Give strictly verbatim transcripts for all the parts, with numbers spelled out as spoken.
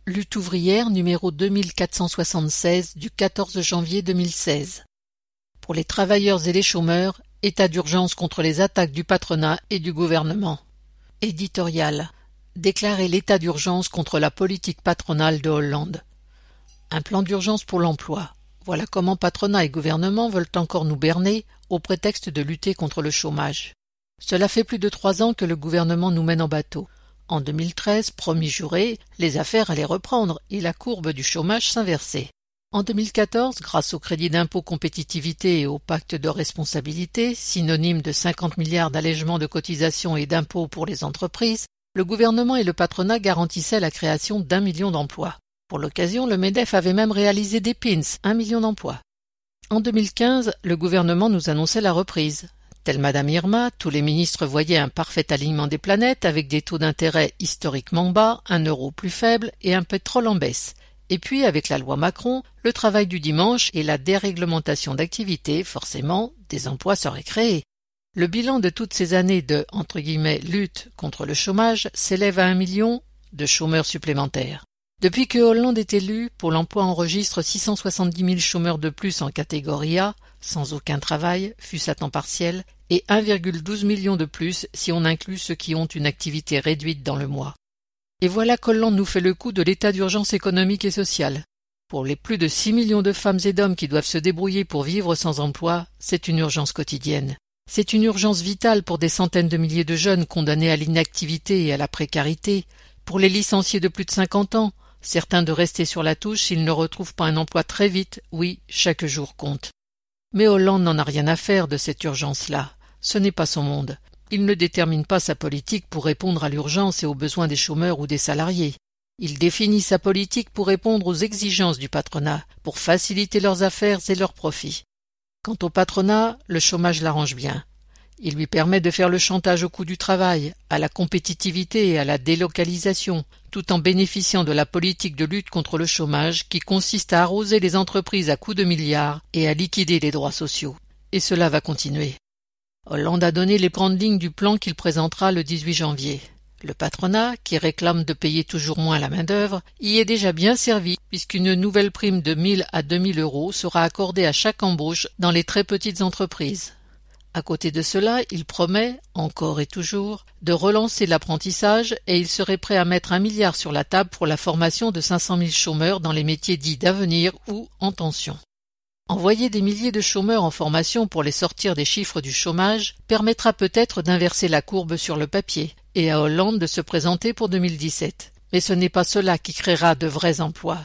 Lutte ouvrière numéro deux mille quatre cent soixante-seize du quatorze janvier deux mille seize. Pour les travailleurs et les chômeurs, état d'urgence contre les attaques du patronat et du gouvernement. Éditorial. Déclarer l'état d'urgence contre la politique patronale de Hollande. Un plan d'urgence pour l'emploi. Voilà comment patronat et gouvernement veulent encore nous berner au prétexte de lutter contre le chômage. Cela fait plus de trois ans que le gouvernement nous mène en bateau. En deux mille treize, promis juré, les affaires allaient reprendre et la courbe du chômage s'inversait. En deux mille quatorze, grâce au crédit d'impôt compétitivité et au pacte de responsabilité, synonyme de cinquante milliards d'allègements de cotisations et d'impôts pour les entreprises, le gouvernement et le patronat garantissaient la création d'un million d'emplois. Pour l'occasion, le MEDEF avait même réalisé des pins, un million d'emplois. En deux mille quinze, le gouvernement nous annonçait la reprise. Tel Madame Irma, tous les ministres voyaient un parfait alignement des planètes avec des taux d'intérêt historiquement bas, un euro plus faible et un pétrole en baisse. Et puis, avec la loi Macron, le travail du dimanche et la déréglementation d'activité, forcément, des emplois seraient créés. Le bilan de toutes ces années de, entre guillemets, lutte contre le chômage s'élève à un million de chômeurs supplémentaires. Depuis que Hollande est élu, Pôle emploi enregistre six cent soixante-dix mille chômeurs de plus en catégorie A, sans aucun travail, fût-ce à temps partiel, et un virgule douze million de plus si on inclut ceux qui ont une activité réduite dans le mois. Et voilà qu'Hollande nous fait le coup de l'état d'urgence économique et sociale. Pour les plus de six millions de femmes et d'hommes qui doivent se débrouiller pour vivre sans emploi, c'est une urgence quotidienne. C'est une urgence vitale pour des centaines de milliers de jeunes condamnés à l'inactivité et à la précarité, pour les licenciés de plus de cinquante ans, certains de rester sur la touche s'ils ne retrouvent pas un emploi très vite, oui, chaque jour compte. Mais Hollande n'en a rien à faire de cette urgence-là. Ce n'est pas son monde. Il ne détermine pas sa politique pour répondre à l'urgence et aux besoins des chômeurs ou des salariés. Il définit sa politique pour répondre aux exigences du patronat, pour faciliter leurs affaires et leurs profits. Quant au patronat, le chômage l'arrange bien. Il lui permet de faire le chantage au coût du travail, à la compétitivité et à la délocalisation, tout en bénéficiant de la politique de lutte contre le chômage qui consiste à arroser les entreprises à coups de milliards et à liquider les droits sociaux. Et cela va continuer. Hollande a donné les grandes lignes du plan qu'il présentera le dix-huit janvier. Le patronat, qui réclame de payer toujours moins la main-d'œuvre, y est déjà bien servi puisqu'une nouvelle prime de mille à deux mille euros sera accordée à chaque embauche dans les très petites entreprises. À côté de cela, il promet, encore et toujours, de relancer l'apprentissage et il serait prêt à mettre un milliard sur la table pour la formation de cinq cent mille chômeurs dans les métiers dits d'avenir ou en tension. Envoyer des milliers de chômeurs en formation pour les sortir des chiffres du chômage permettra peut-être d'inverser la courbe sur le papier et à Hollande de se présenter pour deux mille dix-sept. Mais ce n'est pas cela qui créera de vrais emplois.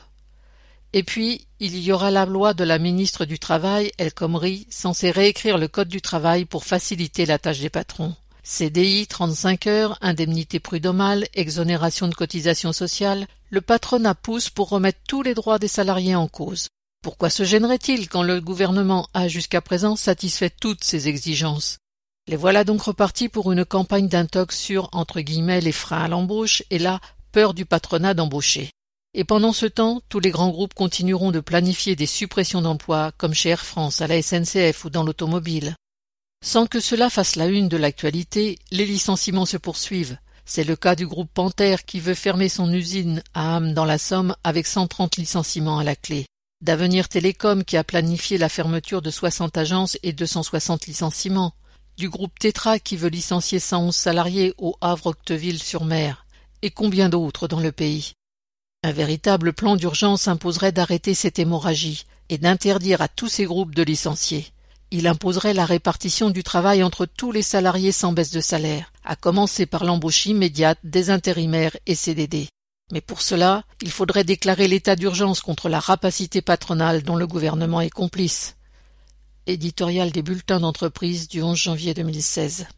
Et puis, il y aura la loi de la ministre du Travail, El Khomri, censée réécrire le code du travail pour faciliter la tâche des patrons. C D I, trente-cinq heures, indemnité prud'homale, exonération de cotisations sociales, le patronat pousse pour remettre tous les droits des salariés en cause. Pourquoi se gênerait-il quand le gouvernement a jusqu'à présent satisfait toutes ces exigences? Les voilà donc repartis pour une campagne d'intox sur, entre guillemets, les freins à l'embauche et la peur du patronat d'embaucher. Et pendant ce temps, tous les grands groupes continueront de planifier des suppressions d'emplois, comme chez Air France, à la S N C F ou dans l'automobile. Sans que cela fasse la une de l'actualité, les licenciements se poursuivent. C'est le cas du groupe Panthère qui veut fermer son usine à Ham dans la Somme avec cent trente licenciements à la clé. D'Avenir Télécom qui a planifié la fermeture de soixante agences et deux cent soixante licenciements. Du groupe Tetra qui veut licencier cent onze salariés au Havre-Octeville-sur-Mer. Et combien d'autres dans le pays? Un véritable plan d'urgence imposerait d'arrêter cette hémorragie et d'interdire à tous ces groupes de licencier. Il imposerait la répartition du travail entre tous les salariés sans baisse de salaire, à commencer par l'embauche immédiate des intérimaires et C D D. Mais pour cela, il faudrait déclarer l'état d'urgence contre la rapacité patronale dont le gouvernement est complice. Éditorial des bulletins d'entreprise du onze janvier deux mille seize.